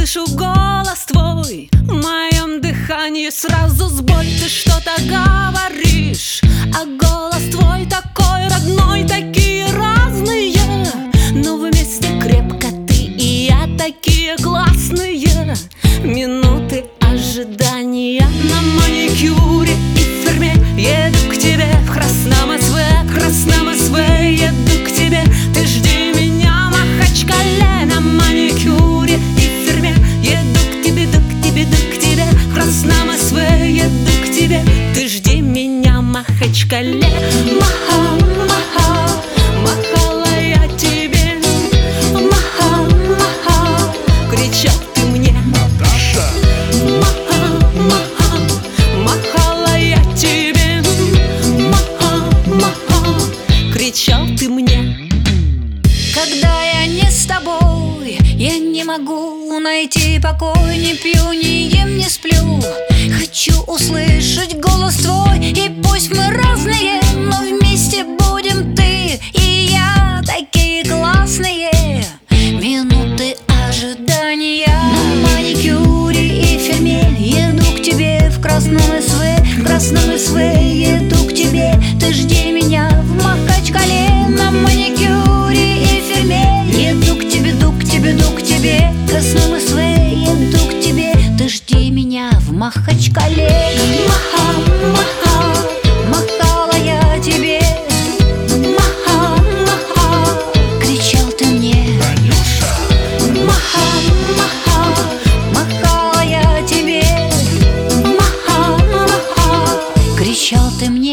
слышу голос твой, в моем дыхании сразу сбой. Ты что-то говоришь, а голос твой такой родной, такие разные, но вместе крепко ты и я, такие классные. Минуты ожидания на маникюре и фирме. Еду к тебе в Красном СВ, Красном СВ, еду к тебе. Ты жди меня в Махачкале на маникюре и фирме. Еду к тебе, к тебе, в Красном СВ, еду к тебе. Ты жди меня в Махачкале. Маха, маха, махала я тебе. Маха, маха, кричал ты мне. Наташа! Маха, маха, махала я тебе. Маха, маха, кричал ты мне. Когда я не с тобой, я не могу найти покой. Не пью, не ем, не сплю. Хочу услышать голос твой. И пусть мы разные, но вместе будем ты и я, такие классные. Минуты ожидания на маникюре и фирме. Еду к тебе в Красном СВ, Красном СВ, еду к тебе. Ты жди меня в Махачкале на маникюре и фирме. Еду к тебе, к тебе, к тебе, Красном СВ, еду к тебе. Ты жди меня в Махачкале. Маха, маха, махала я тебе. Маха, маха, кричал ты мне. Танюша! Маха, маха, махала я тебе. Маха, маха, кричал ты мне.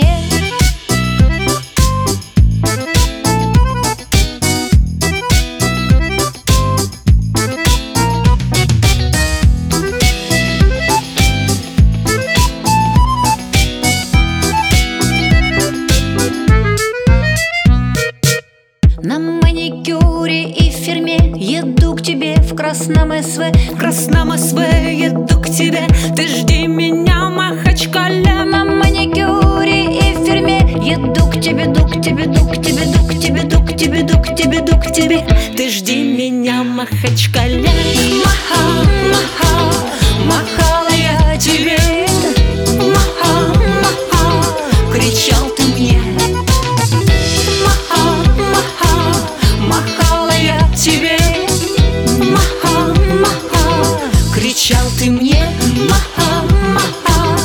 На маникюре и фирме. Еду к тебе в Красном СВ, в Красном СВ, еду к тебе. Ты жди меня в Махачкале на маникюре и фирме. Еду к тебе, к тебе, к тебе, к тебе, к тебе, к тебе, к тебе. Ты жди меня в Махачкале. Маха, маха, махала я тебе. Маха, маха, кричал ты мне. Маха, маха, махала я тебе. Маха, маха, кричал ты мне. Маха, маха,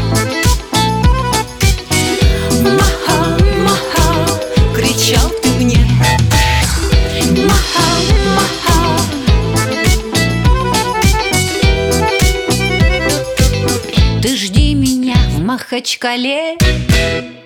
маха, маха, кричал ты мне. Маха, маха, ты жди меня в Махачкале.